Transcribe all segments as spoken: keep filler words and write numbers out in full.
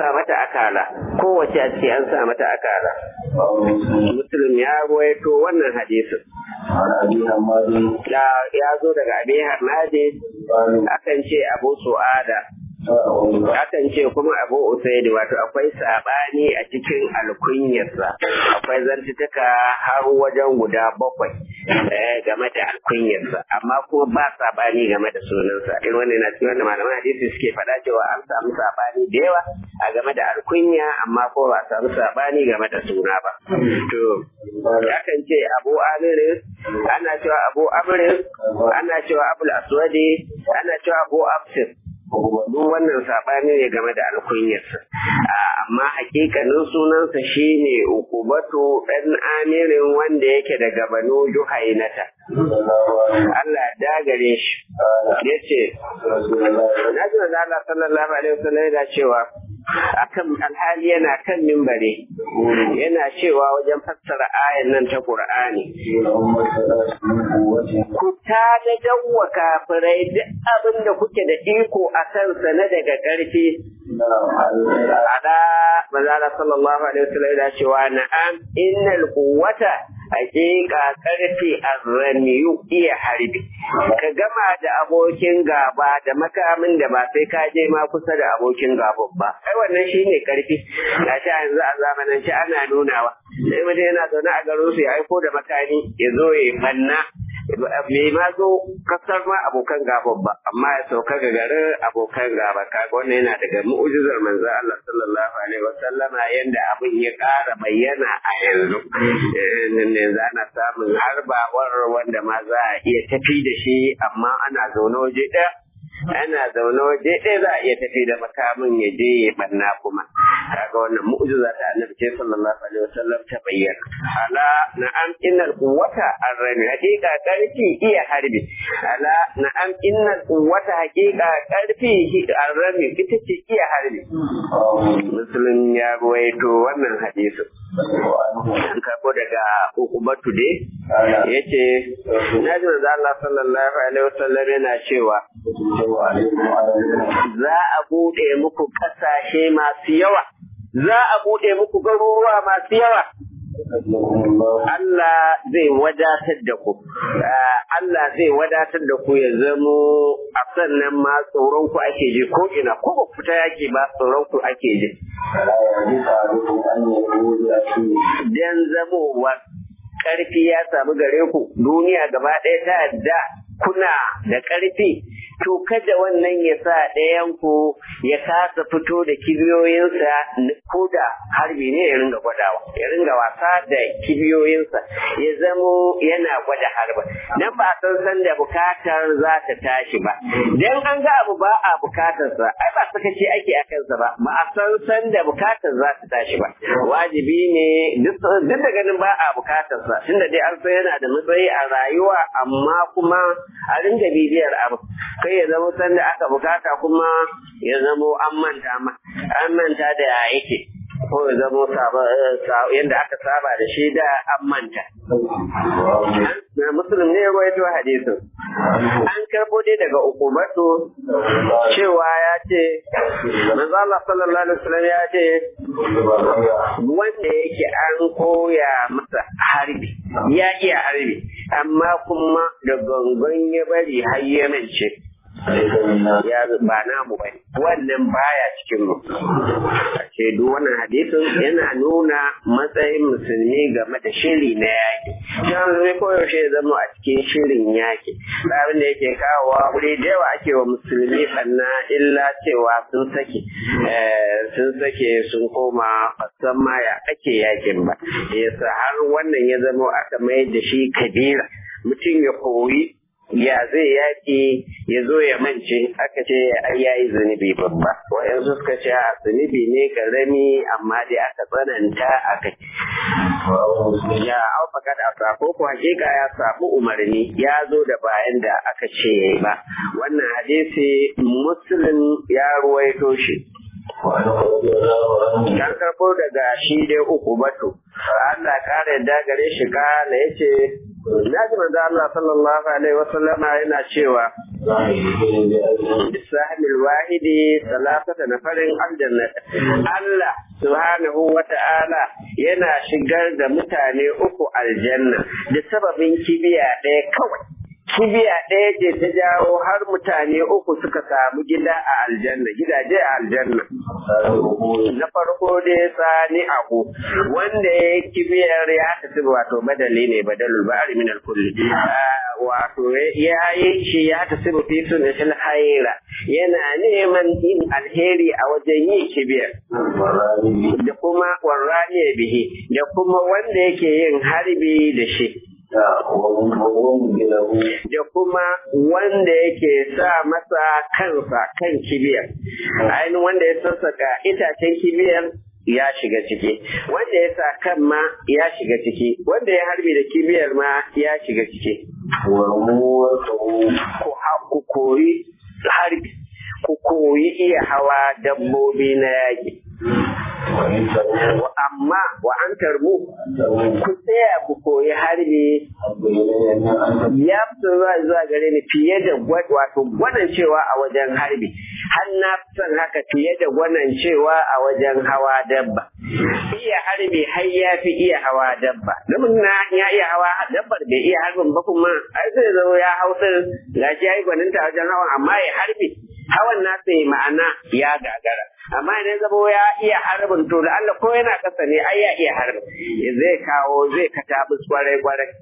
sa mata akala kowace a ciki an sa mata akala. Muslim ya ruwaito wannan hadisin ya zo daga Abi Hamadi akan ce Abu Su'ada akan ce kuma Abu Usaid, wato akwai sabani a cikin alkunyarsa, akwai zantuka har wajen guda bakwai game da alkunyarsa, amma kuma ba sabani game da sunansa. Irin wannan na cikin wanda malaman hadisi suke faɗa cewa an samu sabani da yawa a game da alkunya, amma ko ba samu sabani game da suna ba. To akan ce Abu Amir, ana cewa Abu Amr, ana cewa Abu Aswadi, ana cewa Abu Absir. Duk wannan saɓani ne game da alkunyarsa, amma hakikanin sunansa shine Uqubatu ɗan Amirin, wanda yake daga Banu Juhainata. Allah dagare shi yace Nabi Allah sallallahu alaihi wasallam yana cewa akan alhali yana kan mimbare yana cewa wajen fassara ayan nan ta Qur'ani, ku ta da dawwa kafirai duk abin da kuke da iko a kansa na daga ƙarfi. Ada manzala sallallahu alaihi wasallam yana cewa na'am innal quwwata hakika ƙarfi arramiyu iya harbi, ka gama da abokin gaba da makamin da ba sai ka je ma kusa da abokin gaban ba. Ai wannan shine ƙarfi. Ga shi yanzu a zamanin shi ana nunawa, sai mutum yana zaune a garin su ya aiko da makami ya zo ya manna, bai ma zo kasar ma abokan gaban ba, amma ya sauka ga garin abokan gaba. Kaga wannan yana daga mu'jizar manzo Allah sallallahu alaihi wasallama, yanda abin ya ƙara bayyana a yanzu. Yanzu ana samun harbawar wanda ma za a iya tafi da shi, amma ana zaune waje ɗaya ana zaune waje ɗaya za a iya tafi da makamin ya je ya banna kuma. Kaga wannan mu'jiza ta Annabi ce sallallahu alaihi wasallam ta bayyana. Ala na'am innal quwwata arrami, haqiqa karfi iya harbi. Ala na'am innal quwwata haqiqa karfi arrami ita ce iya harbi. Muslim ya ruwaito wannan hadisin. An karɓo daga Uqubatu dai yace naji manzo Allah sallallahu alaihi wasallam yana cewa za a bude muku kasashe masu yawa, za a bude muku garuruwa masu yawa, Allah zai wadatar da ku, Allah zai wadatar da ku ya zamo a sannan ma tsoron ku ake ji ko ina, ko ba fita yake ba tsoron ku ake ji. Dan zamowa ƙarfi ya samu gare ku, duniya gaba ɗaya ta yadda kuna da ƙarfi, to kada wannan ya sa ɗayanku ya kasa fito da kibiyoyinsa ko da harbi ne ya ringa gwadawa, ya ringa wasa da kibiyoyinsa, ya zamo yana gwada harba. Dan ba a san san da bukatar za ta tashi ba. Dan an ga abu ba a bukatarsa, ai ba sakaci ake a kansa ba, ba a san san da bukatar za ta tashi ba. Wajibi ne duk da ganin ba a bukatarsa, tunda dai an san yana da matsayi a rayuwa, amma kuma a ringa bibiyar abu. Kai ya zama sanda aka bukata kuma ya zama an manta ma an manta da ya yake, ko ya zama yadda aka saba da shi da an manta. Muslim ne ya rawaito hadisin. An karbo dai daga Uqubatu cewa ya ce manzo Allah sallallahu alaihi wasallam ya ce wanda yake an koya masa harbi ya iya harbi, amma kuma da gangan ya bari har ya mance, ya ba namu bane, wannan baya cikin mu. Ce duk wannan hadisin yana nuna matsayin musulmi game da shiri na yaki. Jan zai koyaushe ya zama a cikin shirin yaki. Abin da yake kawowa wuri da yawa ake wa musulmi banna illa cewa sun sake sun sake sun koma fasan ma ya ake yakin ba. Yasa har wannan ya zama aka mai da shi kabira, mutum ya koyi ya zai yaƙi ya zo ya mance, aka ce ya yi zunubi babba. Wayansu suka ce a zunubi ne karami, amma dai aka tsananta aka ya aufaka da aka ko ko hakika ya samu umarni ya zo da bayan da aka ce yayi ba. Wannan hadisi Muslim ya ruwaito shi. Kan karɓo daga shi dai Uqubatu, Allah kare da gare shi kala yace naji manzo Allah sallallahu alaihi wasallama yana cewa bisahmil wahidi salasata nafarin aljannat Allah subhanahu wa ta'ala yana shigar da mutane uku aljanna da sababin kibiya ɗaya kawai. Kibiya ɗaya ce ta jawo har mutane uku suka samu gida a aljanna, gidaje a aljanna. Na farko dai sani ahu, wanda ya yi kibiyar ya tafi wato badali ne badalul ba'ari min al-kulli. Wato ya yi shi ya tafi fi sunatul haira, yana neman yin alheri a wajen yin kibiyar. Da kuma warrani bihi, da kuma wanda yake yin harbi da shi. Da kuma wanda yake sa masa kansa kan kibiyar, ainihin wanda ya sassaka itacen kibiyar ya shiga ciki, wanda ya sa kan ma ya shiga ciki, wanda ya harbi da kibiyar ma ya shiga ciki. Ku koyi harbi, ku koyi iya hawa dabbobi na yaƙi. Amma wa an tarbu ku tsaya ku koyi harbi ya fito zuwa zuwa gare ni fiye da wato gwanan cewa a wajen harbi, har na son haka fiye da gwanan cewa a wajen hawa dabba. Iya harbi har ya fi iya hawa dabba, domin na ya iya hawa dabbar bai iya harbin ba kuma ai zai zo ya hau din gashi ya yi gwaninta wajen hawan amma ya harbi hawan nasa ma'ana ya gagara. Amma idan zabo ya iya harbin to da Allah ko yana kasa ne ai ya iya harbin zai kawo zai katabus kwarai kwarai.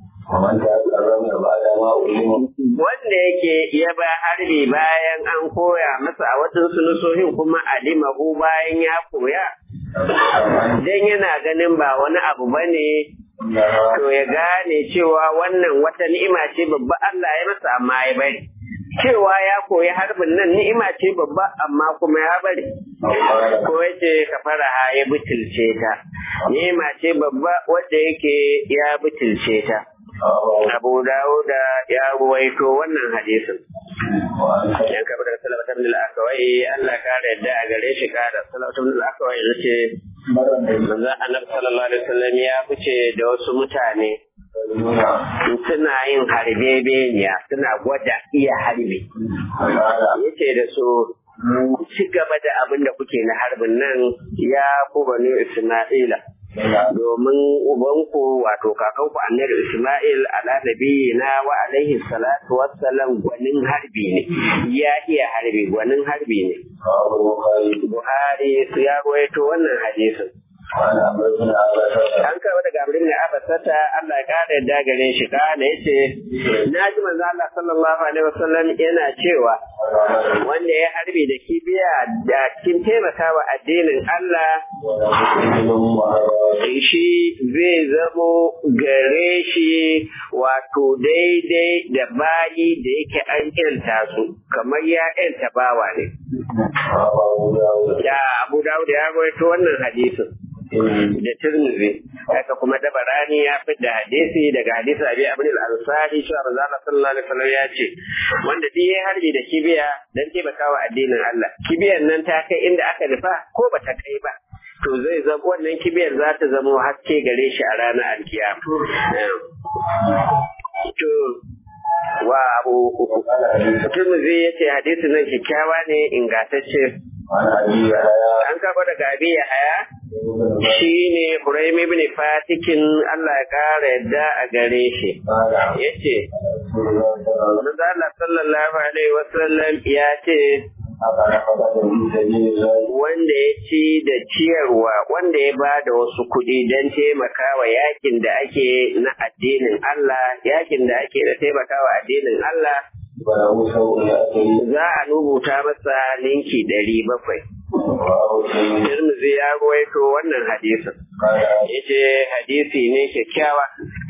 Wanda yake ya ba harbi bayan an koya masa a watan sunusohin kuma alimahu bayan ya koya dan yana ganin ba wani abu bane, to ya gane cewa wannan wata ni'ima ce babba Allah ya masa amma ya bari. Cewa ya koyi harbin nan ni'ima ce babba amma kuma ya bari, ko yace kafara ya butulce ta, ni'ima ce babba wanda yake ya butulce ta. Abu Dawuda ya ruwaito wannan hadisin. Yan kabar da Salawatu bin al-Akawai Allah kare yadda a gare shi kare Salawatu bin al-Akawai yace manzo Annabi sallallahu alaihi wasallam ya fice da wasu mutane suna yin harbebeniya, suna gwada iya harbi. Yace da su ku ci gaba da abin da kuke na harbin nan ya ku bani Isma'ila, domin ubanku wato kakanku annabi Isma'il ala nabiyina wa alaihi salatu wassalam gwanin harbi ne, ya iya harbi gwanin harbi ne. Buhari ya rawaito wannan hadisin. An karɓa daga Amr ibn Abasata Allah ya kare yadda gare shi kana yace na ji manzo Allah sallallahu alaihi wasallam yana cewa wanda ya harbi da kibiya da cikin taimakawa addinin Allah shi zai zamo gare shi wato daidai da bayi da yake an yanta su kamar ya yanta bawa ne. Ya Abu Dawud ya rawaito wannan hadisin da Tirmidhi, haka kuma Dabarani ya fidda hadisi daga hadisi Abi Abd al-Ansari cewa Manzo Allah sallallahu alaihi wasallam ya ce wanda duk ya harbi da kibiya dan taimakawa addinin Allah, kibiyan nan ta kai inda aka rufa ko bata kai ba, to zai zama wannan kibiyar za ta zama haske gare shi a ranar alkiyama. To wa Abu Tirmidhi yace hadisi nan kikkiawa ne ingantacce. An kafa daga Abi Yahya shi ne Huraym ibn Fatikin Allah ya kara yadda a gare shi yace Manzo Allah sallallahu alaihi wasallam ya ce wanda ya ci da ciyarwa wanda ya ba da wasu kuɗi don taimakawa yakin da ake na addinin Allah, yakin da ake na taimakawa addinin Allah za a rubuta masa ninki ɗari bakwai. Tirmidhi ya ruwaito wannan hadisin. Yace hadisi ne kyakkyawa.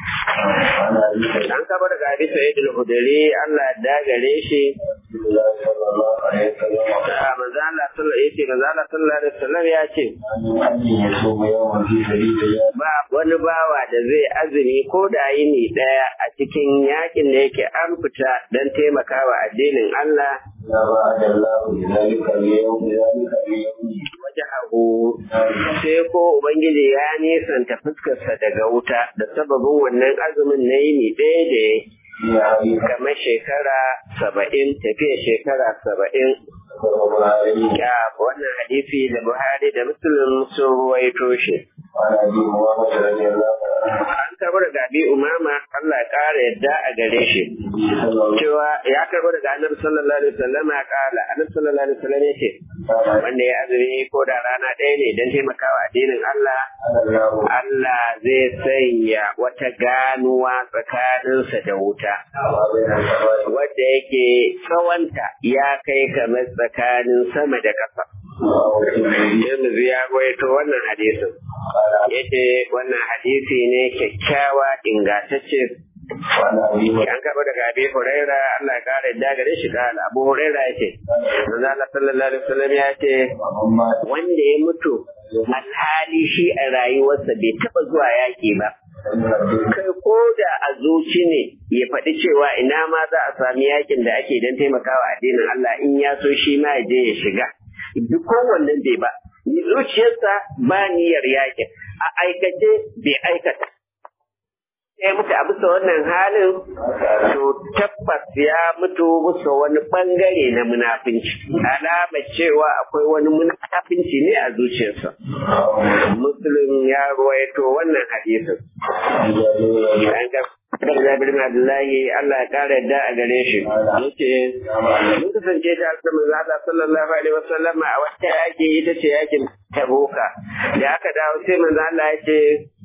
An kaba daga hadisi Sa'id al-Khudri Allah ya dagare shi. Manzo Allah sallallahu alaihi wasallam ya ce ba wani bawa da zai azumi ko da yini daya a cikin yakin da yake an fita don taimakawa addinin Allah wajahu sai ko ubangiji ya nisanta fuskarsa daga wuta da sababin wannan azumin na yini ɗaya da kamar shekara saba'in tafiya shekara saba'in. Ya wannan hadisi da Buhari da Muslim sun ruwaito shi. An karɓo daga Abi Umama Allah ya ƙara yadda a gare shi cewa ya karɓo daga Annabi sallallahu alaihi wasallam ya ƙala Annabi sallallahu alaihi wasallam yake wanda ya azumi ko da rana ɗaya ne don taimakawa addinin Allah Allah zai sanya wata ganuwa tsakaninsa da wuta wadda yake tsawonta ya kai kamar tsakanin sama da ƙasa. Yanzu ya gwaito wannan hadisin. Yace wannan hadisi ne kyakkyawa ingantacce. An karɓo daga Abi Huraira Allah ya kare da gare shi da Abu Huraira yace manzo Allah sallallahu alaihi wasallam ya ce wanda ya mutu alhali shi a rayuwarsa bai taɓa zuwa yaƙi ba. Kai ko da a zuci ne ya faɗi cewa ina ma za a sami yakin da ake don taimakawa addinin Allah in ya so shi ma ya je ya shiga. Duk kowannen bai ba, zuciyarsa ba niyyar yakin, a aikace bai aikata. Ya mutu a bisa wannan halin, to tabbas ya mutu bisa wani bangare na munafinci. Alama cewa akwai wani munafinci ne a zuciyarsa. Muslim ya ruwaito wannan hadisin. Abdullahi bin Abdullahi Allah ya kare da a gare shi yace mun kasance da Annabi Allah sallallahu alaihi wasallam a wata yaki ita ce yakin Tabuka da aka dawo sai manzo Allah yace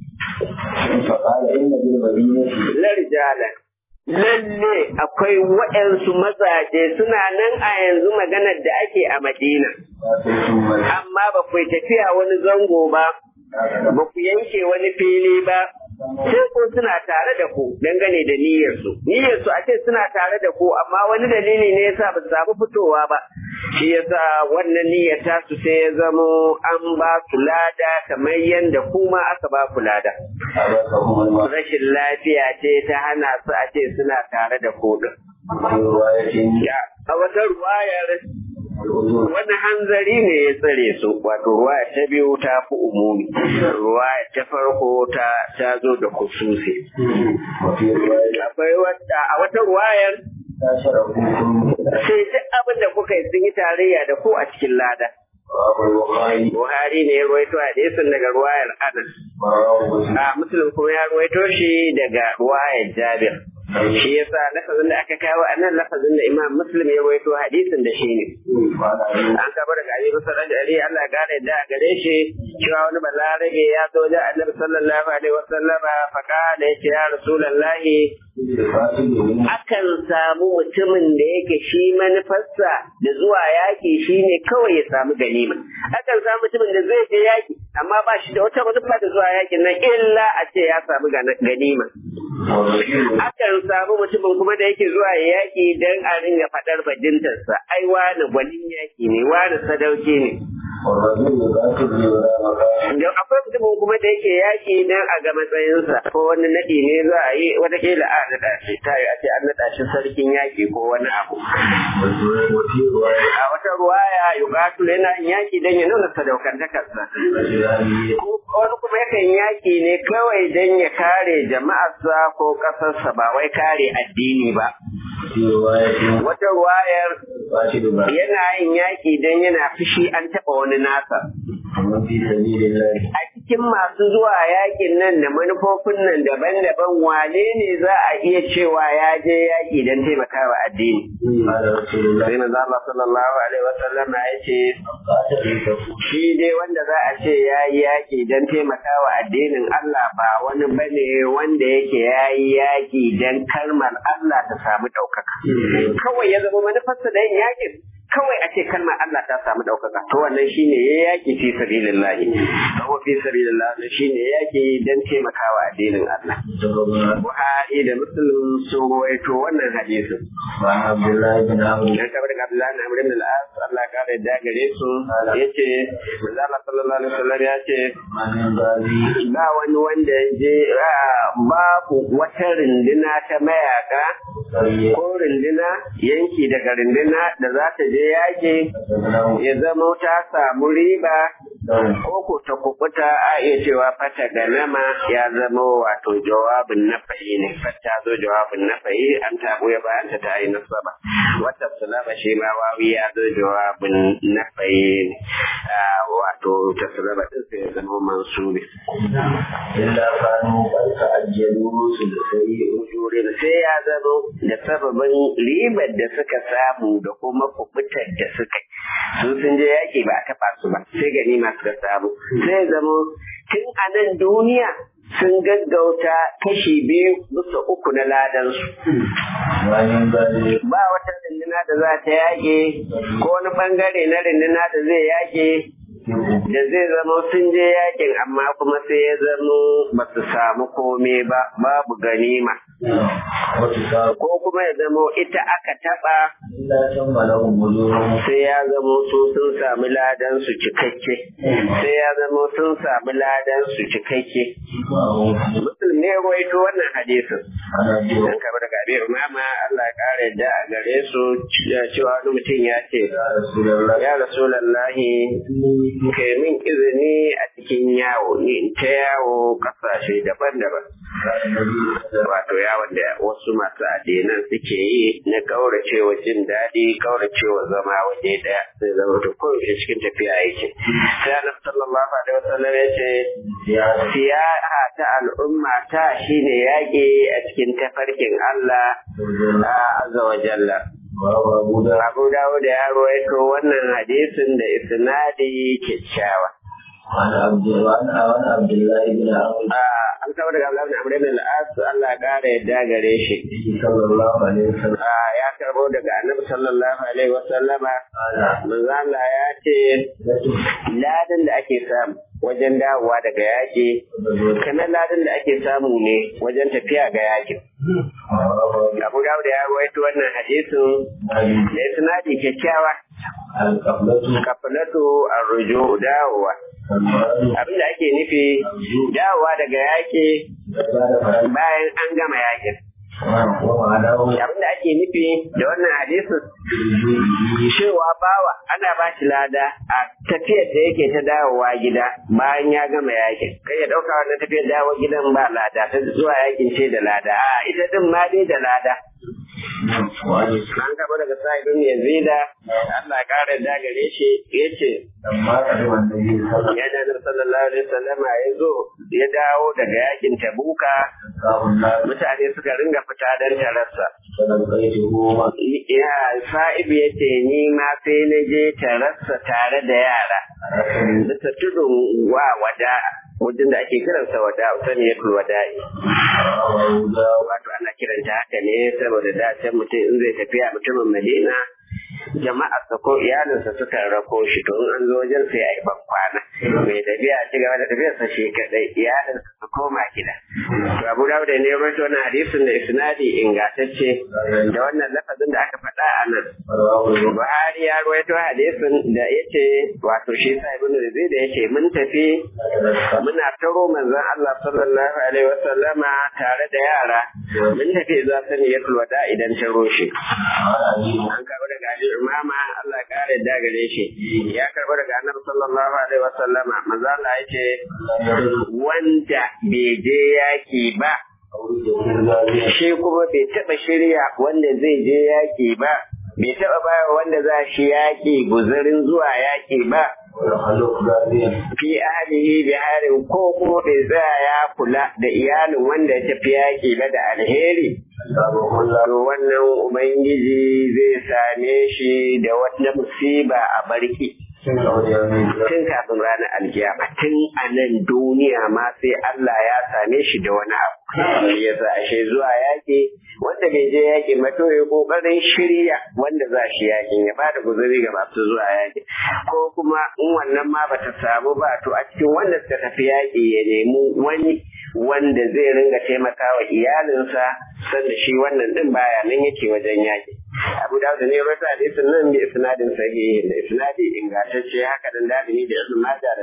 la rijala lalle akwai waɗansu mazaje suna nan a yanzu maganar da ake a Madina amma ba ku tafiya wani zango ba ba ku yanke wani fili ba sai ko suna tare da ku dangane da niyyarsu niyyarsu a ce suna tare da ku amma wani dalili ne yasa ba su samu fitowa ba shi yasa wannan niyyar ta su sai ya zamo an ba su lada kamar yadda kuma aka ba ku lada rashin lafiya ce ta hana su a ce suna tare da ku din a wata ruwayar wani hanzari ne ya tsare su wato ruwaya ta biyu ta fi umumi ruwaya ta farko ta ta zo da khususi akwai wata a wata ruwayar sai duk abin da kuka yi sun yi tarayya da ku a cikin lada Buhari ne ya ruwaito hadisin daga ruwayar Anas a Muslim kuma ya ruwaito shi daga ruwayar Jabir shi yasa lafazin da aka kawo a nan lafazin da Imam Muslim ya rawaito hadisin da shi ne an gaba daga Ali bin Sa'id Ali Allah ya gane da gare shi cewa wani balarabe ya zo da Annabi sallallahu alaihi wasallam fa kana yace ya Rasulullahi akan samu mutumin da yake shi manufarsa da zuwa yaki shine kawai ya samu ganima akan samu mutumin da zai je yaki amma ba shi da wata manufa da zuwa yakin nan illa a ce ya samu ganima akan samu mutumin kuma da yake zuwa yaƙi don a ringa faɗar bajintarsa ai wani gwanin yaƙi ne wani sadauki ne don akwai mutumin kuma da yake yaƙi don a ga matsayinsa ko wani naɗi ne za a yi watakila a naɗa shi ta yi a ce an naɗa shi sarkin yaƙi ko wani abu a wata ruwaya yuqatu yana yaƙi don ya nuna sadaukantakarsa wani kuma yakan yaƙi ne kawai don ya kare jama'arsa ko ƙasarsa ba wai kare addini ba. Wata ruwayar yana yin yaƙi don yana fushi an taɓa wani nasa. A cikin masu zuwa yaƙin nan da manufofin nan daban-daban wane ne za a iya cewa ya je yaƙi don taimakawa addini. Sai manzo Allah sallallahu alaihi wasallam ya ce shi dai wanda za a ce ya yi yaƙi don taimakawa addinin Allah ba wani bane wanda yake ya yi yaƙi don kalmar Allah ta samu ɗaukaka. Kawai ya zama manufarsa da yin yaƙin kawai a ce kalmar Allah ta samu ɗaukaka to wannan shine ya yaƙi fi sabilillahi ko fi sabilillah shine yaƙi don taimakawa addinin Allah. Buhari da Muslim sun rawaito wannan hadisin. Abdullahi bin Amr ya kabar da Abdullahi bin Amr bin al-As Allah ya kare da gare su yace manzo Allah sallallahu alaihi wasallam ya ce ba wani wanda ya je babu wata rinduna ta mayaka ko rinduna yanki daga rinduna da za ta je yaƙi ya zama ta samu riba ko ko ta kubuta a iya cewa fata ganama ya zama wato jawabin nafayi ne fata zo jawabin nafayi an tabo ya bayan ta tayi nasaba wata sulaba shi ma wawi ya zo jawabin nafayi ne wato ta sulaba din sai ya zama mansubi illa kanu barka ajjalu su da sai ujurin sai ya zama da sababin ribar da suka samu da kuma kubutar da suka sun sun je yaki ba a taɓa su ba sai gani masu samu sai zama tun a nan duniya sun gaggauta kashi biyu bisa uku na ladansu. Ba wata rinduna da za ta yage ko wani bangare na rinduna da zai yage da zai zama sun je yakin amma kuma sai ya zama ba su samu kome ba babu ganima. Ko kuma ya zama ita aka taɓa sai ya zama su sun sami ladan su cikakke sai ya zama sun sami ladan su cikakke. Musulmi ya rawaito wannan hadisin dan kamar daga Abi Umama Allah ya kare da a gare su cewa wani mutum ya ce ya Rasulullahi kai min izini a cikin yawo ni in ta yawo kasashe daban-daban wato yawon da wasu masu addinan suke yi na kauracewa jin daɗi kauracewa zama waje ɗaya sai zama to koyaushe cikin tafiya yake sai Annabi sallallahu alaihi wasallam ya ce siyaha ta al'umma ta shine yaƙi a cikin tafarkin Allah azza wa jalla. Abu Dawud ya rawaito wannan hadisin da isnadi kyakkyawa. Wani Abdullahi bin Amr. An kawo daga Abdullahi bin Amr bin al-As Allah ya kare yadda gare shi. Sallallahu alaihi wasallam. Ya karbo daga Annabi sallallahu alaihi wasallama. Manzo Allah ya ce ladan da ake samu wajen dawowa daga yaƙi kana ladan da ake samu ne wajen tafiya ga yaƙin. Abu Dawud ya rawaito wannan hadisin da isnadi kyakkyawa. Kafalatu arruju dawowa. Abin da ake nufi dawowa daga yaƙi bayan an gama yaƙin. Abin da ake nufi da wannan hadisin cewa bawa ana ba shi lada a tafiyar da yake ta dawowa gida bayan ya gama yakin kai ya dauka wannan tafiyar dawowa gidan ba lada ta zuwa yakin ce da lada a ita din ma dai da lada. An gaba daga sa'idun yazida Allah ya kara da gare shi yace yadda Nabi sallallahu alaihi wasallam ya zo ya dawo daga yakin Tabuka mutane suka ringa fita dan tarassa. Ya sa'ib yace ni ma sai na je tarassa tare da yara bisa tudun wa wada wajen da ake kiransa wada saniyatul wada'i wato ana kiranta haka ne saboda da can mutum in zai tafiya mutumin Madina jama'arsa ko iyalinsa suka rako shi to in an zo wajen sai a yi bankwana mai tafiya ci gaba da tafiyarsa shi kadai iyalinsa su koma gida to Abu Dawud ne ya rawaito wannan hadisin da isnadi ingantacce da wannan lafazin da aka faɗa a nan Buhari ya rawaito hadisin da yace wato shi sa Ibn Zayd da yace mun tafi muna taro manzon Allah sallallahu alaihi wasallama tare da yara mun tafi za su ne ya tulwada idan taro shi an karɓo daga Ali Umama Allah ya kare da gare shi ya karɓo daga Annabi sallallahu alaihi wasallama manzon Allah yace wanda bai je yaki ba shi kuma bai taɓa shirya wanda zai je yaki ba bai taɓa baya wanda za shi yaki guzurin zuwa yaki ba fi ahlihi bi harin ko kuma bai tsaya ya kula da iyalin wanda ya tafi yaki ba da alheri to wannan ubangiji zai same shi da wata musiba a barki tun kafin ranar alkiyama tun a nan duniya ma sai Allah ya same shi da wani abu ya sa ashe zuwa yaƙi wanda bai je yaƙi ba to ya kokarin shirya wanda za shi yaƙin ya bada guzuri ga masu zuwa yaƙi ko kuma in wannan ma bata samu ba to a cikin wanda suka tafi yaƙi ya nemi wani wanda zai ringa taimakawa iyalinsa sanda shi wannan din baya nan yake wajen yaƙi Abu Dawud ne rawaita hadisin nan bi isnadin sahihi da isnadi ingantacce haka dan dalili da Ibn Majah da Tabarani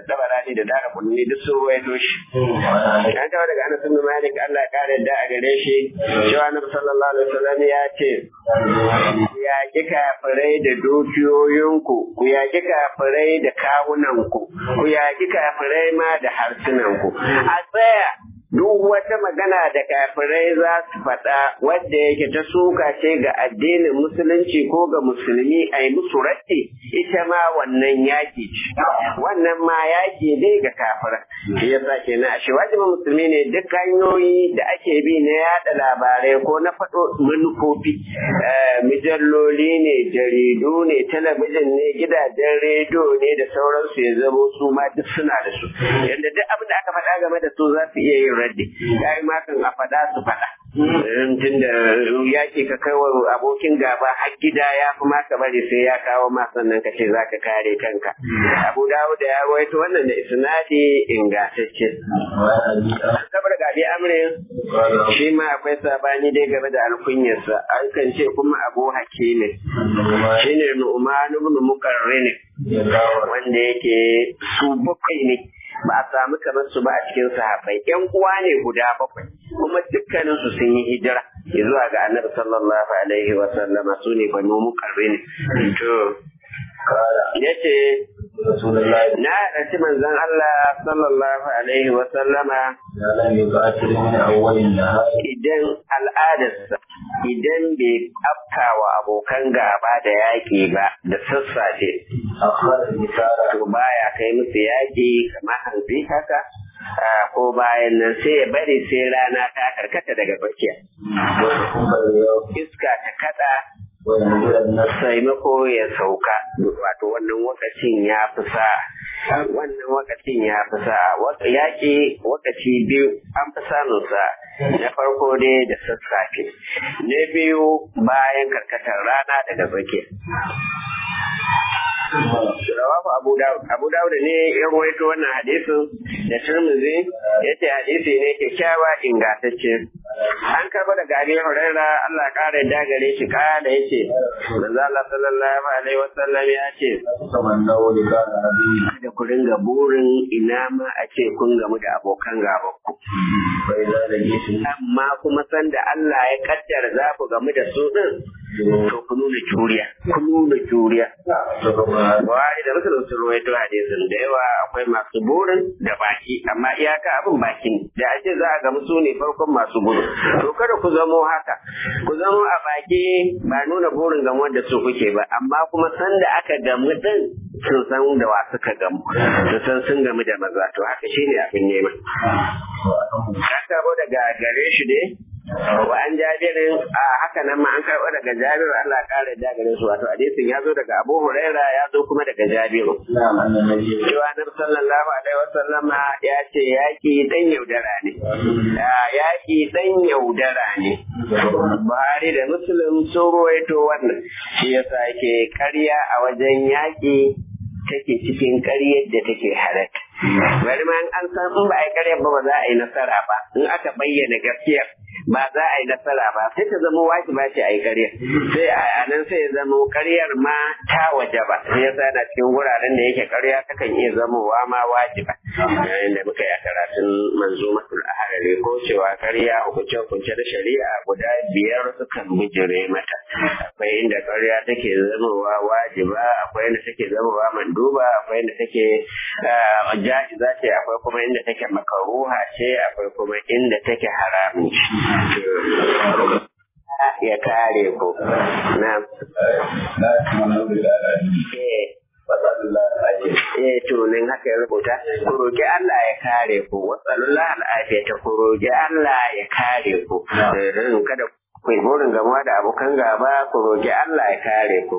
Nasai da Dara Qutni duk sun ruwaito shi an kawo daga Anas ibn Malik Allah ya kare da a gare shi cewa Annabi sallallahu alaihi wasallam ya ce ya ki kafirai da dukiyoyinku ku ya ki kafirai da kawunanku ku ya ki kafirai ma da harsunanku a tsaya duk wata magana da kafirai za su faɗa wadda yake ta suka ce ga addinin musulunci ko ga musulmi a yi musu ratti ita ma wannan yaki ce wannan ma yaki ne ga kafira shi yasa kenan a shi wajibin musulmi ne duk hanyoyi da ake bi na yada labarai ko na faɗo manufofi mijalloli ne jaridu ne talabijin ne gidajen rediyo ne da sauransu ya zamo su ma duk suna da su yadda duk abin da aka faɗa game da su za su iya yin raddi yayi makan a faɗa su faɗa tun da yaki ka kai wa abokin gaba har gida ya fi maka bari sai ya kawo ma sannan ka ce za ka kare kanka Abu Dawud da ya rawaito wannan da isnadi ingantacce saboda gabi amrin shi ma akwai sabani dai game da alkunyarsa an kan ce kuma Abu Hakim shine Nu'man ibn Muqarrin wanda yake su bakwai ne ba a samu kamar su ba a cikin sahabbai yan uwa ne guda bakwai kuma dukkanin su sun yi hijira zuwa ga Annabi sallallahu alaihi wa sallama su ne banu Muqarrin to yace na rashi manzon Allah sallallahu alaihi wa sallama idan al'adarsa idan bai afkawa abokan gaba da yaƙi ba da sassafe to baya kai musu yaƙi kamar hanzi haka ko bayan nan sai ya bari sai rana ta karkata daga bakiya iska ta kada saimako ya sauka wato wannan wakacin ya fi sa wannan wakacin ya fi sa yaƙi wakaci biyu an fi samun sa na farko dai da sassafe na biyu bayan karkatar rana daga bakiya rawahu Abu Dawud Abu Dawud ne ya rawaito wannan hadisin da Tirmidhi yace hadisi ne kyakkyawa ingantacce an karba daga Abi Hurairah Allah kare da gare shi kana yace manzo Allah sallallahu alaihi wasallam ya ce da ku ringa burin ina ma a ce kun gamu da abokan gabanku amma kuma san da Allah ya kaddara za ku gamu da su din to ku nuna juriya ku nuna juriya Buhari da Muslim sun rawaito hadisin da yawa akwai masu burin da baki amma iyaka abin baki ne da ake za a gamu su ne farkon masu burin to kada ku zamo haka ku zamo a baki ba nuna burin gamuwar da su kuke ba amma kuma san da aka gamu din sun san da wa suka gamu su san sun gamu da maza to haka shine abin nema haka bo daga gare shi ne wa an jabirin a haka nan ma an karɓo daga Jabiru Allah ƙara da gare su wato hadisin ya zo daga Abu Huraira ya zo kuma daga Jabiru cewa Annabi sallallahu alaihi wasallam ya ce yaki dan yaudara ne yaki dan yaudara ne Buhari da Muslim sun ruwaito wannan shi yasa yake ƙarya a wajen yaki take cikin ƙaryar da take halatta bari ma an san in ba a yi ƙaryar ba ba za a yi nasara ba in aka bayyana gaskiyar ba za a yi nasara ba sai ta zama wajiba ce a yi ƙarya sai a nan sai ya zama ƙaryar ma ta waje ba sai ya sa cikin wuraren da yake ƙarya takan iya zamowa ma wajiba yayin da muka yi a karatun manzumatul ahrari ko cewa ƙarya hukunce hukunce da shari'a guda biyar sukan bijire mata akwai inda ƙarya take zamowa wajiba akwai inda take zamowa manduba akwai inda take ja'iza ce akwai kuma inda take makaruha ce akwai kuma inda take haramun ya kare ku na eh tunin haka ya rubuta ku roki Allah ya kare ku wasallallahu al'afiyata ku roki Allah ya kare ku kada ku yi burin gamuwa da abokan gaba ku roki Allah ya kare ku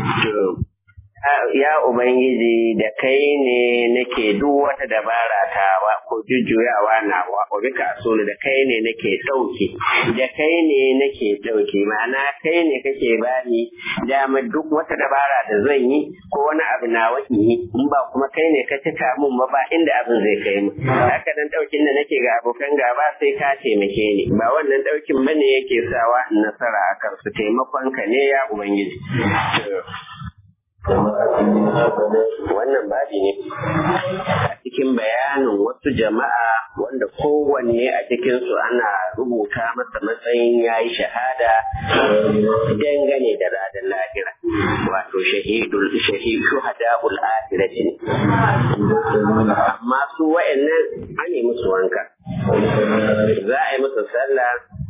ya Ubangiji da kai ne nake duk wata dabara tawa ko jujjuyawa nawa ko bika asulu da kai ne nake dauke da kai ne nake dauke ma'ana kai ne kake bani dama duk wata dabara da zan yi ko wani abu na wani in ba kuma kai ne ka cika mun ba ba inda abin zai kai mu haka dan daukin da nake ga abokan gaba sai ka taimake ni ba wannan daukin bane yake sawa in nasara akan su taimakon ka ne ya Ubangiji wannan babi ne a cikin wasu jama'a wanda kowanne a cikinsu ana rubuta masa matsayin ya yi shahada dangane da ranar lahira wato shahidul shahid shuhada'ul akhirati ne amma su wa'annan an yi musu wanka za a yi musu sallah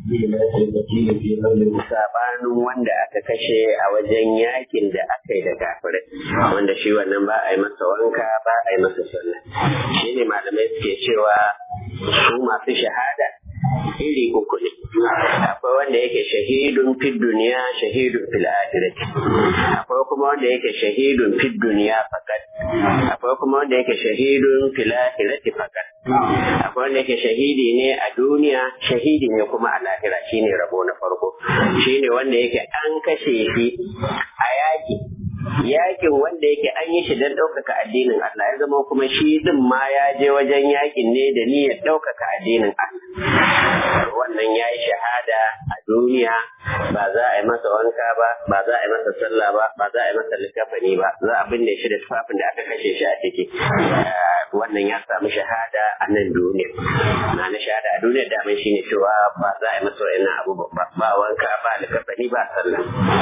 sabanin wanda aka kashe a wajen yakin da aka yi da kafirai wanda shi wannan ba a yi masa wanka ba a yi masa sallah shi ne malamai suke cewa su masu shahada iri uku ne akwai wanda yake shahidun fid duniya shahidun fil akhirati akwai kuma wanda yake shahidun fid duniya fakat akwai kuma wanda yake shahidun fil akhirati fakat akwai wanda yake shahidi ne a duniya shahidi ne kuma a lahira shine rabo na farko shine wanda yake an kashe shi a yaki yakin wanda yake an yi shi don ɗaukaka addinin Allah ya zama kuma shi din ma ya je wajen yakin ne da niyyar ɗaukaka addinin Allah wannan ya yi shahada a duniya ba za a yi masa wanka ba ba za a yi masa sallah ba ba za a yi masa likafani ba za a binne shi da tufafin da aka kashe shi a ciki wannan ya samu shahada a nan duniya na na shahada a duniya da mai shine cewa ba za a yi masa wa'annan abu ba ba wanka ba likafani ba sallah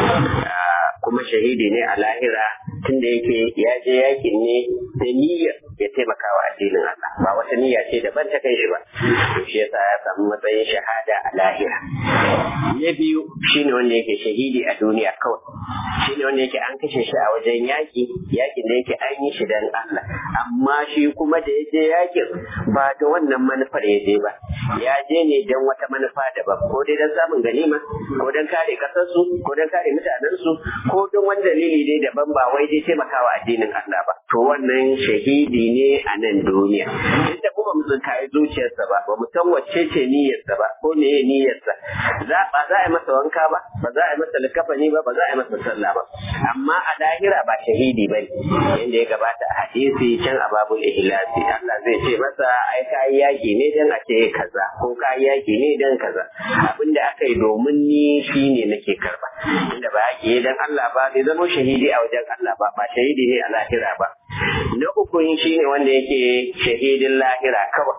kuma shahidi ne a lahira tunda yake ya je yakin ne da niyyar ya taimaka wa addinin Allah ba wata niyya ce daban ta kai shi ba shi yasa ya samu matsayin shahada a lahira na biyu shine wanda yake shahidi a duniya kawai shine wanda yake an kashe shi a wajen yaki yakin da yake an yi shi dan Allah amma shi kuma da ya je yakin ba da wannan manufar ya je ba ya je ne dan wata manufa daban ko dai dan samun ganima ko dan kare kasarsu ko dan kare mutanensu ko don wani dalili dai daban ba wai dai taimakawa addinin Allah ba to wannan shahidi ne a nan duniya inda kuma mu san kai zuciyarsa ba ba mu san wacce ce niyyarsa ba ko meye niyyarsa za ba za a yi masa wanka ba ba za a yi masa likafani ba ba za a yi masa sallah ba amma a lahira ba shahidi bane yanda ya gabata a hadisi can a babul ihlasi Allah zai ce masa ai kai yaki ne dan a ce kaza ko kai yaki ne dan kaza abinda aka yi domin ni shine nake karba inda ba yaki dan Allah ba zai zama shahidi a wajen Allah ba ba shahidi ne a lahira ba na uku shi ne wanda yake shahidin lahira kawai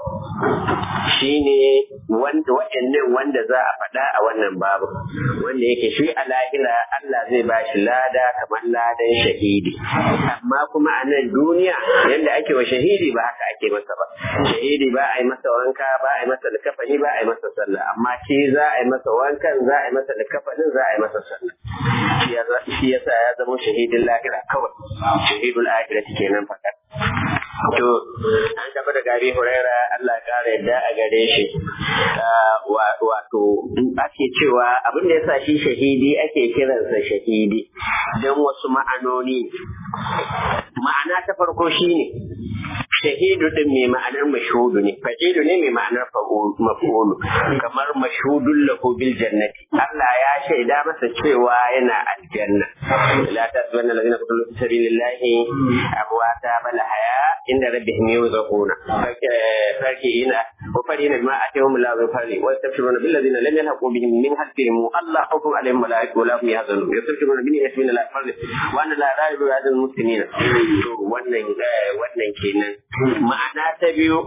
shi ne wanda waɗannan wanda za a faɗa a wannan babu wanda yake shi a lahira Allah zai ba shi lada kamar ladan shahidi amma kuma a nan duniya yadda ake wa shahidi ba haka ake masa ba shahidi ba a yi masa wanka ba a yi masa likafani ba a yi masa sallah amma shi za a yi masa wankan za a yi masa likafanin za a yi masa sallah shi yasa ya zama shahidin lahira kawai shahidul akhirati kenan fakat to an gaba da gari huraira Allah kara yadda a gare shi wato ake cewa abin da yasa shi shahidi ake kiransa shahidi don wasu ma'anoni ma'ana ta farko shine shahidu din mai ma'anar mashhudu ne fa'ilu ne mai ma'anar maf'ulu kamar mashhudun lahu bil jannati Allah ya shaida masa cewa yana aljanna la tasbanna alladhina qatalu fi sabilillahi amwata bal haya inda rabbihim yurzaquna fakina wa farina bima atahum la ghafari wa yastabshiruna bil ladina lam yalhaqu bihim min halfihim Allah hawfun alaihim wa la hum yahzanun yastabshiruna bil yasmina la farli wa anna la ra'ibu adal muslimin to wannan wannan kenan ma'ana ta biyu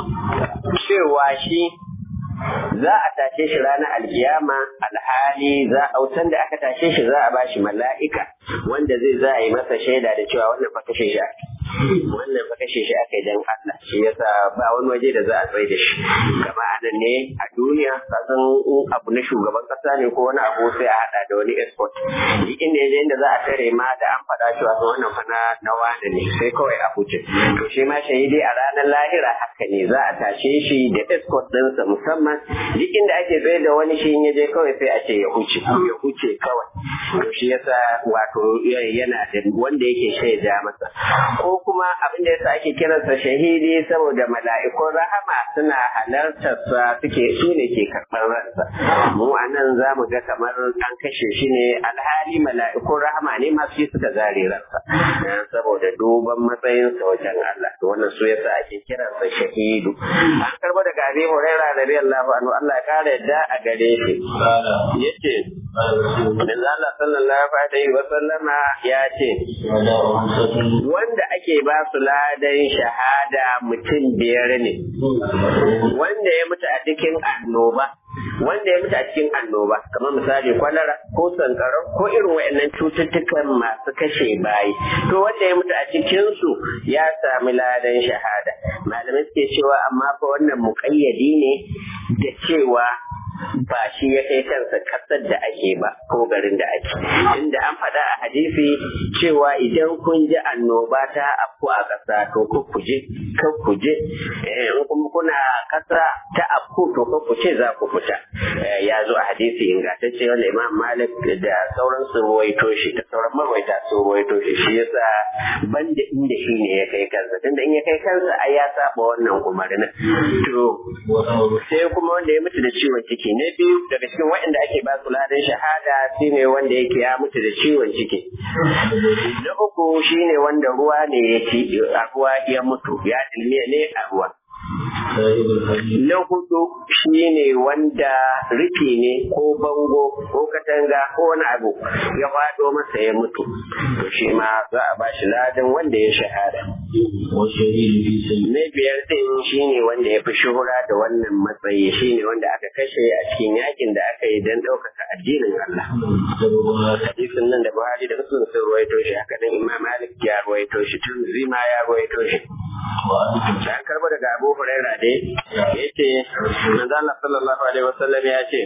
cewa shi za a tashe shi ranar alkiyama alhali za a wutan da aka tashe shi za a bashi mala'ika wanda zai za a yi masa shaida da cewa wannan fa kashe shi wannan fa kashe shi aka yi dan Allah shi yasa ba wani waje da za a tsaye da shi kama a nan ne a duniya kasan abu na shugaban kasa ne ko wani abu sai a hada da wani escort duk inda yaje inda za a tare ma da an faɗa cewa wannan fa na wani ne sai kawai a huce to shi ma shahidi a ranar lahira haka ne za a tashe shi da escort ɗinsa musamman duk inda ake tsaye da wani shi ya je kawai sai a ce ya huce ya huce kawai to shi yasa wato yana da wanda yake shaida masa ko kuma abin da yasa ake kiransa shahidi saboda mala'ikun rahama suna halartar sa suke su ne ke karɓar ransa mu anan za mu ga kamar an kashe shi ne alhali mala'ikun rahama ne masu suka zare ransa saboda duban matsayinsa wajen Allah to wannan su yasa ake kiransa shahidu an karɓo daga Abi Hurairah radiyallahu anhu Allah ya kare yadda a gare shi yace Manzo Allah sallallahu alaihi wa sallama ya ce wanda ake ba su ladan shahada mutum biyar ne wanda ya mutu a cikin annoba wanda ya mutu a cikin annoba kamar misali kwalara ko sankarau ko irin wayannan cututtukan masu kashe bayi to wanda ya mutu a cikin su ya sami ladan shahada malamai suke cewa amma fa wannan muƙayyadi ne da cewa ba shi ya kai kansa kasar da ake ba ko garin da ake inda an faɗa a hadisi cewa idan kun ji annoba ta afku a ƙasa to ku kuje kan kuje in kuma kuna ƙasa ta afku to ku kuce za ku fita ya zo a hadisi ingantacce wanda Imam Malik da sauran su ruwaito shi da sauran marwaita su ruwaito shi shi yasa banda inda shi ne ya kai kansa tunda in ya kai kansa ai ya saba wannan umarnin to sai kuma wanda ya mutu da ciwon ciki na biyu daga cikin waɗanda ake ba su ladan shahada shine wanda yake ya mutu da ciwon ciki na uku shine wanda ruwa ne ya ci a ruwa ya mutu ya dilmiya ne a ruwa na hudu shine wanda rufi ne ko bango ko katanga ko wani abu ya faɗo masa ya mutu to shi ma za a bashi ladan wanda ya shahada na biyar din shine wanda ya fi shuhura da wannan matsayi shine wanda aka kashe a cikin yakin da aka yi don ɗaukaka addinin Allah hadisin nan da Buhari da Muslim sun ruwaito shi haka nan Imam Malik ya ruwaito shi Tirmidhi ma ya ruwaito shi an karbo daga Abu Hurairah dai yace manzo Allah sallallahu alaihi wasallam ya ce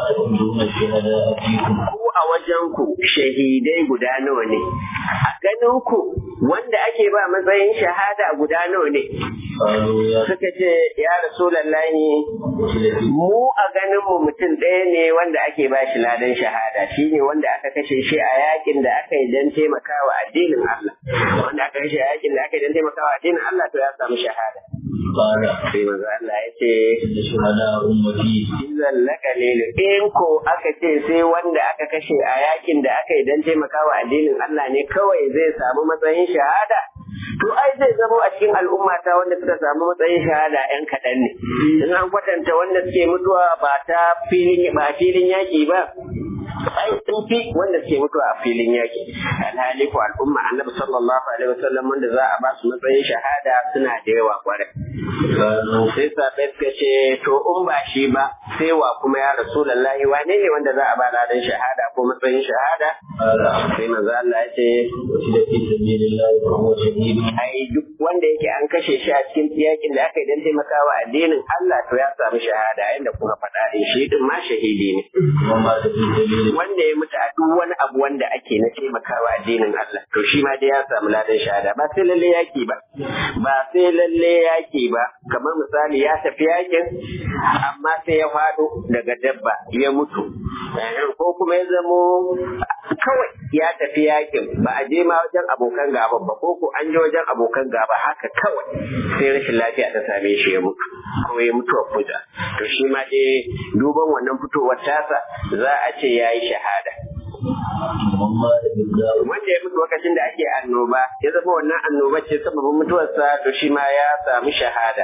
ku a wajen ku shahidai guda nawa ne a ganin ku wanda ake ba matsayin shahada guda nawa ne suka ce ya Rasulullahi mu a ganin mu mutum ɗaya ne wanda ake ba shi ladan shahada shine wanda aka kashe shi a yakin da aka yi don taimakawa addinin Allah wanda aka kashe a yakin da aka yi don taimakawa addinin Allah to ya samu shahada sai manzo Allah ya ce idan laka lele in ko aka ce sai wanda aka kashe a yakin da aka yi don taimakawa addinin Allah ne kawai zai samu matsayin shahada to ai zai zama a cikin al'umma ta wanda suka samu matsayin shahada yan kaɗan ne in an kwatanta wanda suke mutuwa ba ta filin ba filin yaki ba ai sun fi wanda suke mutuwa a filin yaki alhali ko al'umma annabi sallallahu alaihi wasallam wanda za a ba su matsayin shahada suna da yawa kwarai sai sabai suka ce to in ba shi ba sai wa kuma ya rasulullahi wane ne wanda za a ba ladan shahada ko matsayin shahada sai manzo Allah ya ce ai duk wanda yake an kashe shi a cikin yakin da aka yi don taimakawa addinin Allah to ya samu shahada inda kuma faɗa din shi din ma shahidi ne wanda ya mutu a duk wani abu wanda ake na taimakawa addinin Allah to shi ma dai ya samu ladan shahada ba sai lalle yaki ba ba sai lalle yaki ba kamar misali ya tafi yakin amma sai ya faɗo daga dabba ya mutu ko kuma ya zamo kawai ya tafi yakin ba a je ma wajen abokan gaba ba ko ko an je wajen abokan gaba haka kawai sai rashin lafiya ta same shi ya mutu ko ya mutu a fuja to shi ma dai duban wannan fitowar tasa za a ce ya yi shahada wanda ya mutu lokacin da ake annoba ya zama wannan annoba ce sababin mutuwarsa to shi ma ya samu shahada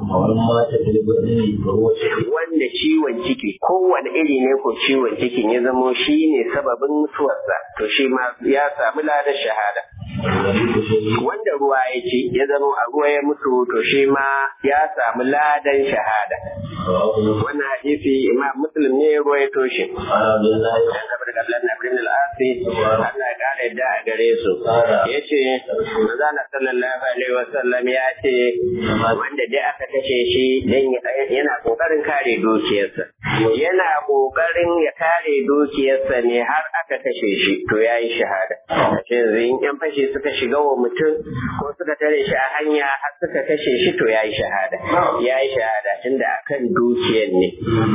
wanda ciwon ciki kowane iri ne ko ciwon cikin ya zamo shi ne sababin mutuwarsa to shi ma ya samu ladan shahada wanda ruwa ya ci ya zama a ruwa ya mutu to shi ma ya samu ladan shahada wannan hadisi Imam Muslim ne ya ruwaito shi Ibn al-Asi Allah ya kare da a gare su yace manzo Allah sallallahu alaihi wasallam ya ce wanda dai aka kashe shi dan yana kokarin kare dukiyarsa yana kokarin ya kare dukiyarsa ne har aka kashe shi to yayi shahada yanzu in yan fashi suka shiga wa mutum ko suka tare shi a hanya har suka kashe shi to yayi shahada yayi shahada tunda akan dukiyar ne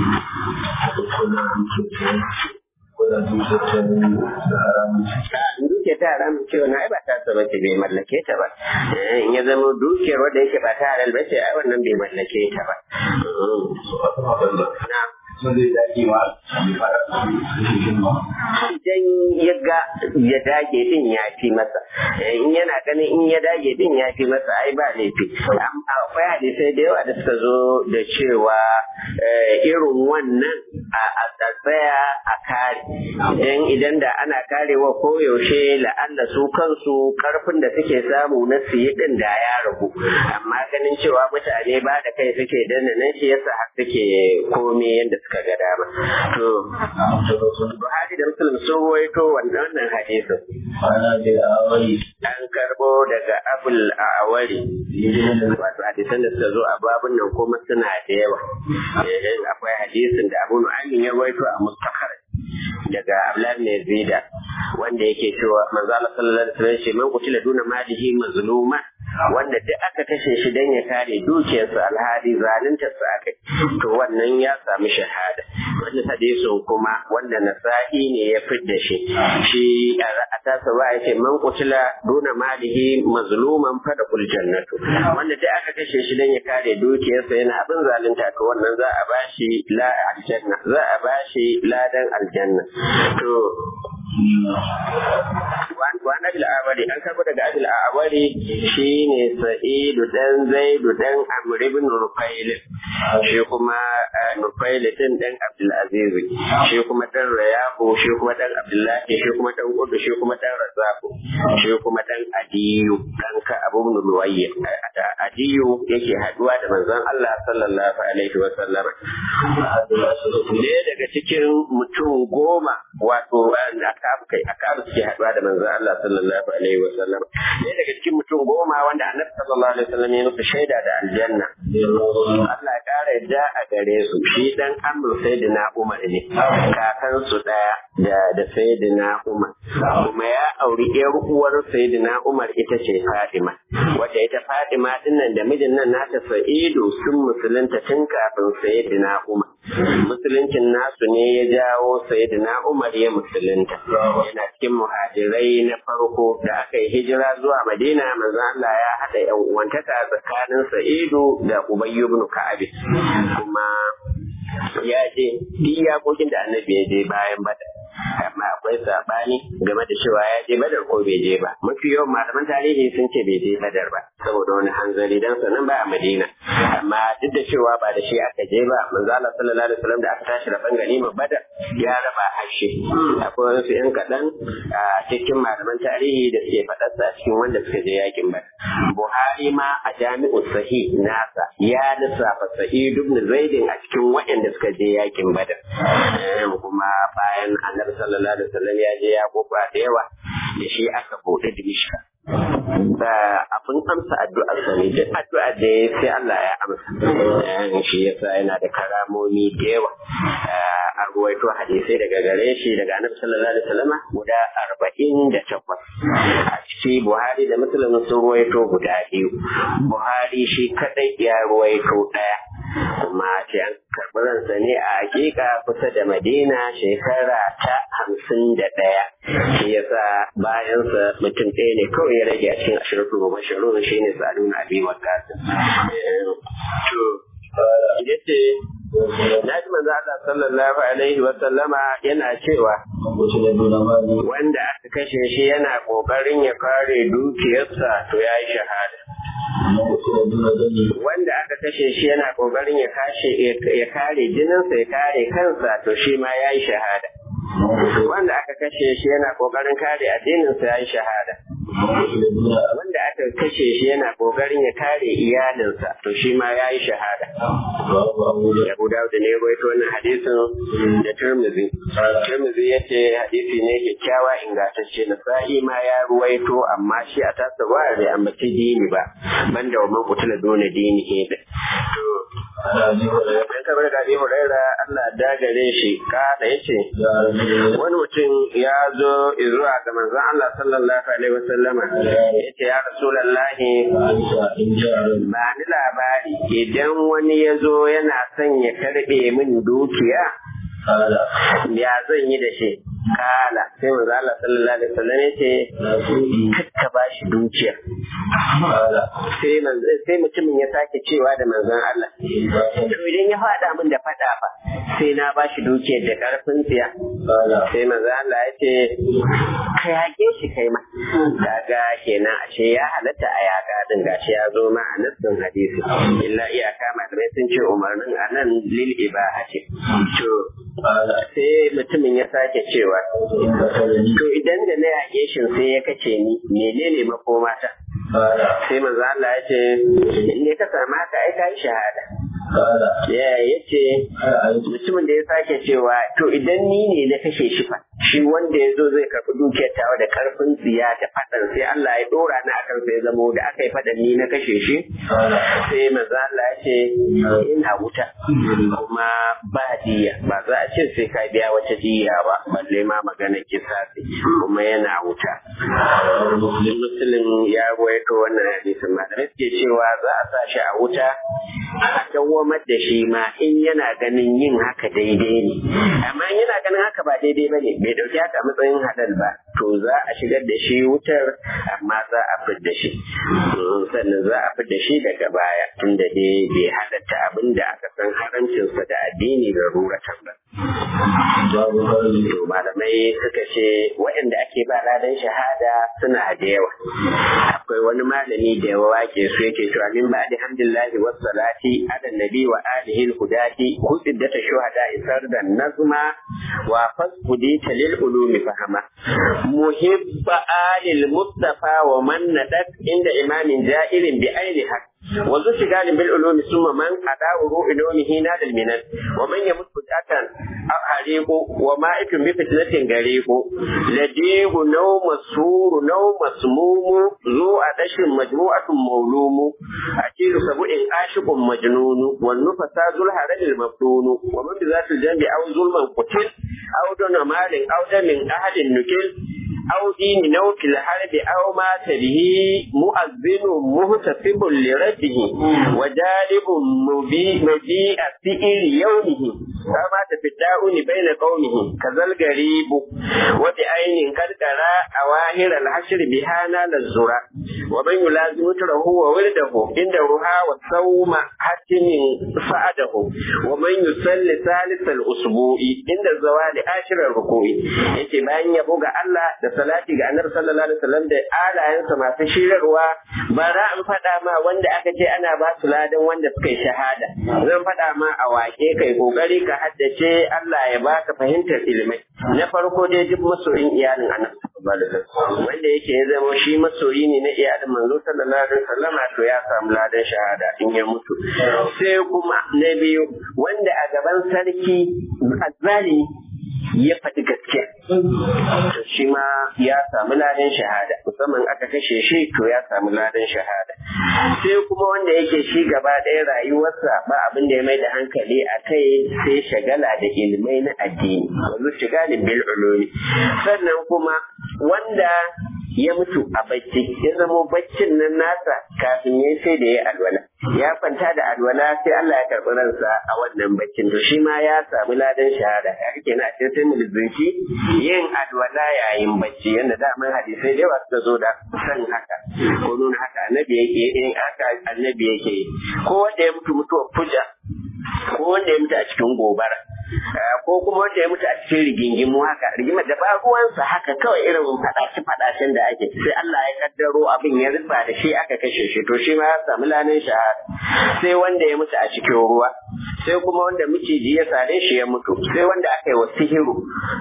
duke ta haramun cewa na ba ta saba ce bai mallake ta ba in ya zama dukiyar wanda yake ba ta halal ba ce ai wannan bai mallake ta ba idan ya ga ya dage din ya fi masa in yana ganin in ya dage din ya fi masa ai ba laifi akwai hadisai da yawa da suka zo da cewa irin wannan a tsaya a kare idan idan da ana karewa koyaushe la'alla su kansu karfin da suke samu na siyi din da ya ragu amma ganin cewa mutane ba da kai suke danna nan shi yasa har suke komai yadda suka ga dama to Buhari da Muslim sun rawaito wannan hadisin an karbo daga Abul Awari wato hadisan da suka zo a babun nan kuma suna da yawa akwai hadisin da Abu Nu'aym ya rawaito a Mustakhraj daga Abdullah bin Zida wanda yake cewa manzo Allah sallallahu alaihi wasallam ce man kutila duna malihi mazluma wanda duk aka kashe shi dan ya kare dukiyarsa alhali zalunta sa aka to wannan ya samu shahada wannan hadisin kuma wanda Nasa'i ne ya fidda shi shi a tasa ba yake man kutila duna malihi mazluman fadakul jannatu wanda duk aka kashe shi dan ya kare dukiyarsa yana abin zalunta to wannan za a bashi la aljanna za a bashi ladan aljanna to wa nabil awari an karbo daga abil awari shine Sa'idu dan Zaidu dan Amr ibn Nufail shi kuma Nufail din dan Abdul Aziz shi kuma dan Rayabu shi kuma dan Abdullah shi kuma dan Udu shi kuma dan Razzaq shi kuma dan Adiyu dan ka Abu ibn Luwayy Adiyu yake haduwa da manzon Allah sallallahu alaihi wa sallam ne daga cikin mutum goma wato da aka kai aka suke haduwa da manzon Allah sallallahu alaihi wa sallam ne daga cikin mutum goma wanda Annabi sallallahu alaihi wa sallam ya nufi shaida da aljanna Allah ya kara yadda a gare su shi dan Amr Sayyidina Umar ne kakan su daya da da Sayyidina Umar kuma ya auri yar uwar Sayyidina Umar ita ce Fatima wanda ita Fatima din nan da mijin nan nata Sa'idu sun musulunta tun kafin Sayyidina Umar musuluncin nasu ne ya jawo Sayyidina Umar ya musulunta yana cikin muhajirai na farko da aka yi hijira zuwa Madina manzo Allah ya hada yan uwantaka tsakanin Sa'idu da Ubay ibn Ka'ab kuma ya je iyakokin da Annabi ya je bayan Badar amma akwai sabani game da cewa ya je Badar ko bai je ba mafi yawan malaman tarihi sun ce bai je Badar ba saboda wani hanzari dan sanan ba a Madina amma duk da cewa ba da shi aka je ba manzo Allah sallallahu alaihi wasallam da aka tashi da bangare ma Badar ya raba harshe akwai wasu yan kadan a cikin malaman tarihi da suke faɗa sa cikin wanda suka je yakin Badar Buhari ma a Jami'u Sahih nasa ya lissafa Sa'id ibn Zaid a cikin waɗanda suka je yakin Badar kuma bayan Annabi sallallahu alaihi wasallam ya je ya kofa da yawa da shi aka bude Dimishka da abin amsa addu'ar sa ne duk addu'a da sai Allah ya amsa shi yasa yana da karamomi da yawa a ruwaito hadisai daga gare shi daga Annabi sallallahu alaihi wasallam guda arba'in da takwas a cikin Buhari da Muslim sun ruwaito guda biyu Buhari shi kadai ya ruwaito daya kuma ce an karɓi ransa ne a hakika kusa da Madina shekara ta hamsin da ɗaya shi yasa bayansa mutum ɗaya ne kawai ya rage a cikin ashirin goma shirin shi ne Sa'adu na Abi Waqqas to yace na ji manzo Allah sallallahu alaihi wa sallama yana cewa wanda aka kashe shi yana kokarin ya kare dukiyarsa to yayi shahada wanda aka kashe shi yana kokarin ya kashe ya kare jininsa ya kare kansa to shi ma yayi shahada wanda aka kashe shi yana kokarin kare addininsa yayi shahada wanda aka kashe shi yana kokarin ya kare iyalinsa to shi ma yayi shahada Abu Dawud ne ya rawaito wannan hadisin da Tirmidhi Tirmidhi yace hadisi ne kyakkyawa ingantacce na sa'i ma ya ruwaito amma shi a tasa ba bai ambaci dini ba banda wa man kutula dole dini ke da to an kamar da Abi Hurairah Allah da gare shi kada yace wani mutum ya zo zuwa ga manzon Allah sallallahu alaihi wasallama yace ya rasulullahi ba ni labari idan wani ya zo yana son ya karbe min dukiya ya zan yi da shi kala sai manzo Allah sallallahu alaihi wasallam yace ka bashi dukiya sai sai mutumin ya sake cewa da manzon Allah to idan ya faɗa min da faɗa fa sai na bashi dukiyar da karfin tsiya sai manzon Allah ya ce ka yage shi kai ma kaga kenan ashe ya halatta a yaga din gashi ya zo ma a nassin hadisi illa iyaka malamai sun ce umarnin anan lil ibahati to sai mutumin ya sake cewa to idan da na yage shi sai ya kace ni menene makomata sai manzo Allah ya ce in ka samu haka ai kai shahada ya yace mutumin da ya sake cewa to idan ni ne na kashe shi fa shi wanda ya zo zai karɓi dukiyar tawa da karfin tsiya da faɗan sai Allah ya ɗora ni akan sai zamo da aka yi faɗan ni na kashe shi sai manzo Allah ya ce ina wuta kuma ba diya ba za a ce sai ka biya wata diya ba balle ma magana kisa kuma yana wuta. Muslim ya rawaito wannan hadisin malamai suke cewa za a sa shi a wuta a dawwamar da shi ma in yana ganin yin haka daidai ne amma in yana ganin haka ba daidai ba ne bai dauki haka matsayin halal ba to za a shigar da shi wutar amma za a fidda shi sannan za a fidda shi daga baya tunda dai bai halatta abin da aka san haramcinsa da addini da ruratan ba. To malamai suka ce waɗanda ake ba ladan shahada suna da yawa. Akwai wani malami da yawa wake su yake cewa min ba da hamdillahi was salati ala nabi wa alihi al-hudati hudiddata shuhada isar da nazma wa fasqudi lil ulumi fahama muhibba alil mustafa wa man nadat inda imamin ja'irin bi ainiha وذو شغال بالعلوم ثم من أداه علومه نال المنن ومن يمت فتاة حريق وما إكم بفتنة غريق لديه نوم السور نوم مسموم ذو أدش مجموعة مولوم أكيد سبع عاشق مجنون والنفسا ذو الهرج المفتون ومن بذات الجنب أو ظلما قتل أو دون مال أو دم أهل النكل أو دين نوت الحرب أو مات به مؤذن مهتفب لربه وجالب مبيء سئر يومه فمات في الداؤن بين قومه كذا الغريب وبعين قد قرى أواهر الحشر بها نال الزرع ومن يلازم تره وولده عند رها والصوم حتم فأده ومن يصلي ثالث الأسبوع عند الزوال آخر الركوع يتبين يبوغ الله salati ga annabi sallallahu alaihi wasallam da alayensa masu shirarwa ba za an faɗa ma wanda aka ce ana ba su ladan wanda suka yi shahada zan faɗa ma a wake kai kokari ka haddace Allah ya baka fahimtar ilmai na farko dai duk masoyin iyalin annabi sallallahu alaihi wasallam wanda yake ya zama shi masoyi ne na iyalin manzo sallallahu alaihi wasallam to ya samu ladan shahada in ya mutu sai kuma na biyu wanda a gaban sarki azzalimi ya faɗi gaskiya to shi ma ya samu ladan shahada musamman aka kashe shi to ya samu ladan shahada sai kuma wanda yake shi gaba ɗaya rayuwarsa ba abin da ya mai da hankali a kai sai shagala da ilmai na addini wanzu shigalin bil ulumi sannan kuma wanda ya mutu a bacci ya zamo baccin nan nasa kafin ya sai da ya alwala ya kwanta da alwala sai Allah ya karɓi ransa a wannan baccin to shi ma ya samu ladan shahada ya kake na ce sai mu lizinci yin alwala yayin bacci yanda da man hadisai da yawa suka zo da san haka ko nuna haka annabi yake yin haka annabi yake ko wanda ya mutu mutuwar fuja ko wanda ya mutu a cikin gobara ko kuma wanda ya mutu a cikin rigingimu haka rigimar da ba ruwansa haka kawai irin fadace fadacen da ake sai Allah ya kaddaro abin ya rufa da shi aka kashe shi to shi ma ya samu lanin shahada sai wanda ya mutu a cikin ruwa sai kuma wanda miciji ya sare shi ya mutu sai wanda aka yi wa sihiru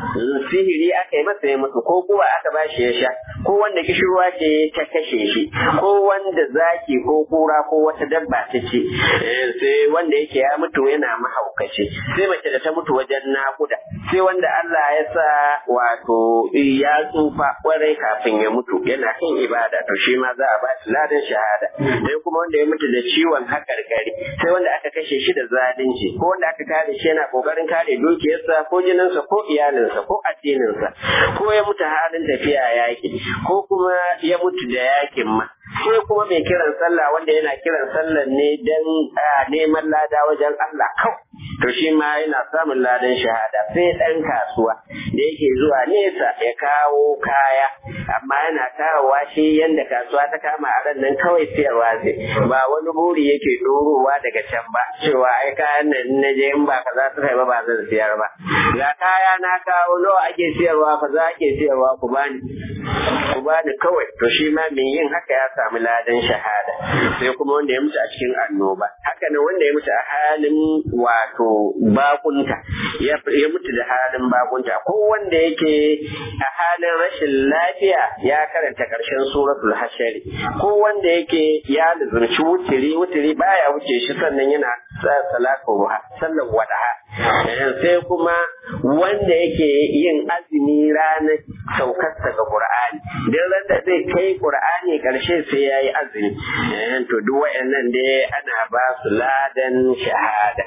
sihiri aka yi masa ya mutu ko kuma aka ba shi ya sha ko wanda kishirwa ce ta kashe shi ko wanda zaki ko kura ko wata dabba ta ce sai wanda yake ya mutu yana mahaukaci sai mace da ta mutu wajen nakuda sai wanda Allah ya sa wato ya tsufa kwarai kafin ya mutu yana kan ibada to shi ma za a ba shi ladan shahada sai kuma wanda ya mutu da ciwon hakarkari sai wanda aka kashe shi da zalunci ko wanda aka kare shi yana kokarin kare dukiyarsa ko jininsa ko iyalinsa ko addininsa ko ya mutu halin tafiya yaki ko kuma ya mutu da yakin ma sai kuma mai kiran sallah wanda yana kiran sallah ne dan neman lada wajen Allah kawai to shi ma yana samun ladan shahada. Sai ɗan kasuwa da yake zuwa nesa ya kawo kaya amma yana kawowa shi yanda kasuwa ta kama a ran nan kawai siyarwa zai, ba wani buri yake ɗorowa daga can ba cewa ai kayan nan na je in ba kaza suka yi ba ba zan siyar ba. Ga kaya na kawo nawa ake siyarwa kaza ake siyarwa ku bani ku bani kawai. To shi ma mai yin haka ya samu ladan shahada. Sai kuma wanda ya mutu a cikin annoba, haka nan wanda ya mutu a halin wato bakunta, ya mutu da halin bakunta, ko wanda yake a halin rashin lafiya ya karanta karshen suratul hashari, ko wanda yake ya luzurci wutiri wutiri baya wuce shi sannan yana salatu ruha sallan wadaha. Sai kuma wanda yake yin azumi ranar saukar daga Qur'ani, dan randa zai kai Qur'ani karshe sai yayi azumi. To duk wayannan dai ana ba su ladan shahada.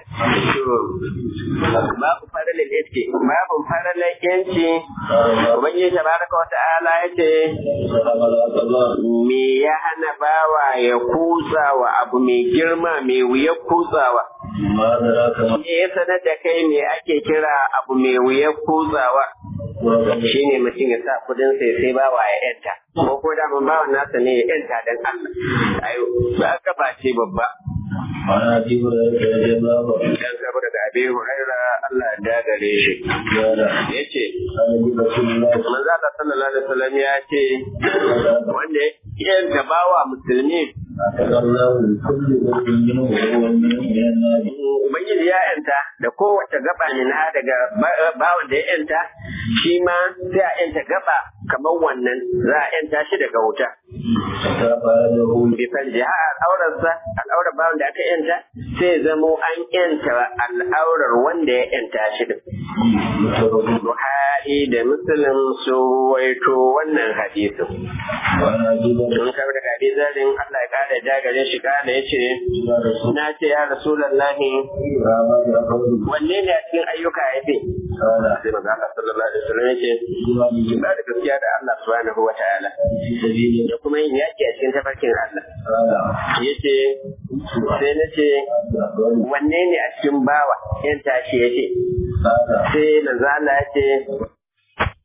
Babu faralin yake, babu faralin yanci. Ubangiji tabaraka wa ta'ala yace me ya hana bawa ya kusa wa abu mai girma mai wuyar kusawa. Me ya sanar da kai me ake kira abu mai wuyar kusawa? Shi ne mutum ya sa kudin sai sai bawa ya yanta, ko ko da mun bawan nasa ne ya yanta dan Allah. Ayo ba ka ba ce babba. Ana ji da da Dan saboda da Abi Hurairah Allah ya gare shi. Yace manzo Allah sallallahu alaihi wasallam ya ce wanda ya gabawa musulmi Ubangiji ya yanta da kowace gaba ne na daga bawan da ya yanta, shi ma sai a yanta gaba kamar wannan za a yanta shi daga wuta. Bisan jiha al'aurarsa, al'aurar bawan da aka yanta sai zamo an yanta al'aurar wanda ya yanta shi din. Buhari da Muslim su waito wannan hadisin. Sun kawo daga hadisin Allah ya kare jagare shi kana yace na ce ya Rasulullahi wanne ne a cikin ayyuka yafi? Sai manzo Allah sallallahu alaihi wasallam yace ba da gaskiya da Allah subhanahu wa ta'ala da kuma yin yaki a cikin tafarkin Allah. Yace sai na ce wanne ne a cikin bawa yan tashi yace sai manzo Allah yace